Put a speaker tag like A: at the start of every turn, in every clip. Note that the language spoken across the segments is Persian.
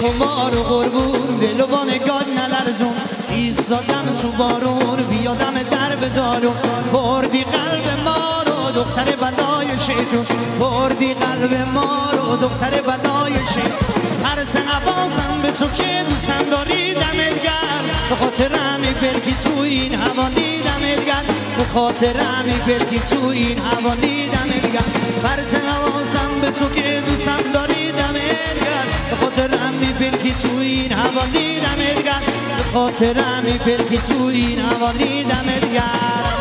A: خمار و قربون دل و با نگاه نلرزون ایستادم تو بارون بیادم در به دارون بردی قلب ما رو دختر بلای شیطون بردی قلب ما رو دختر بلای شیطون هر حواسم به تو که دوستم داری دمت گرم به خاطر همی پلکی تو این حوالی دمت گرم به خاطر همی پلکی تو این حوالی دمت گرم هر حواسم به تو که دوستم داری دمت گرم به خاطر همی پلکی تو این حوالی دمت گرم به خاطر همی پلکی تو این حوالی دمت گرم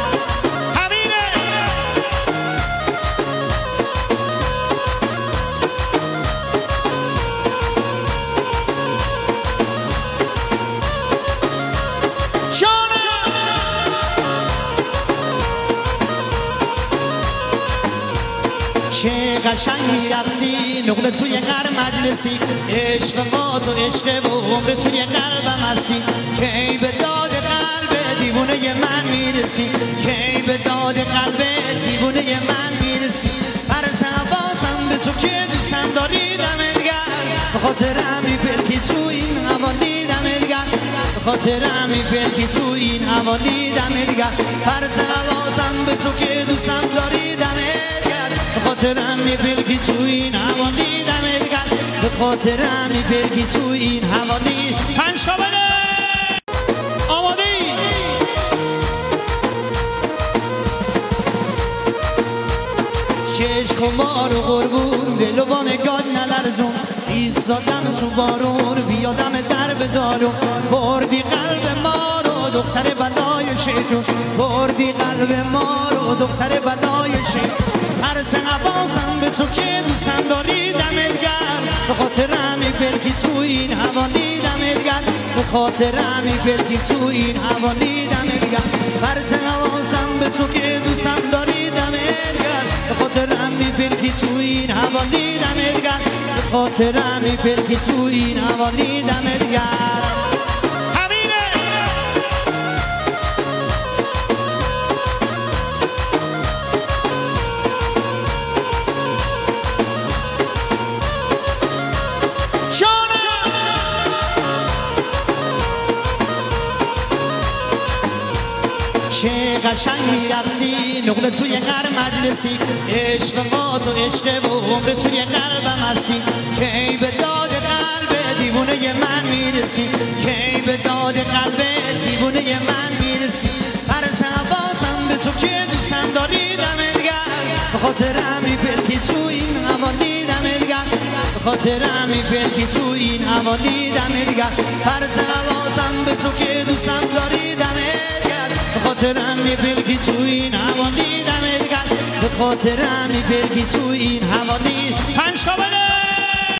A: چه قشنگ میرقصی نقل توی قر مجلسی عشق ما تو عشق و عمر توی قلبم هستی کی به داد قلب دیوونه من میرسی کی به داد قلب دیوونه من میرسی هر حواسم به تو که دوستم داری دمت گرم به خاطر همی پلکی تو این حوالی دمت گرم به خاطر همی پلکی تو این حوالی دمت گرم هر حواسم به تو که دوستم داری دمت گرم به خاطر همی پلکی تو این حوالی دمت گرم به خاطر همی پلکی تو این حوالی پنج تا بده آماده ای چشم خمار و قربون دل و با نگاه نلرزون ایستادم تو بارون بیادم در به دارون بردی قلب ما رو دختر بلای شیطون بردی قلب ما رو دختر بلای شیطون هر حواسم به تو که دوستم داری دمت گرم به خاطر همی پلکی تو این حوالی دمت گرم به خاطر همی پلکی تو این حوالی دمت گرم هر حواسم به تو که دوستم داری دمت گرم به خاطر همی پلکی تو این حوالی دمت گرم به خاطر همی پلکی تو این حوالی دمت گرم چه قشنگ میرقصی نقل توی قر مجلسی عشق ما تو عشق و عمر توی قلبم هستی کی به داد قلب دیوونه من میرسی کی به داد قلب دیوونه من میرسی هر حواسم به تو که دوستم داری دمت گرم به خاطر همی پلکی تو این حوالی دمت گرم به خاطر همی پلکی تو این حوالی دمت گرم هر حواسم به تو که دوستم داری دمت گرم به خاطر همی پلکی تو این حوالی دمت گرم به خاطر همی پلکی تو این حوالی پنج تا بده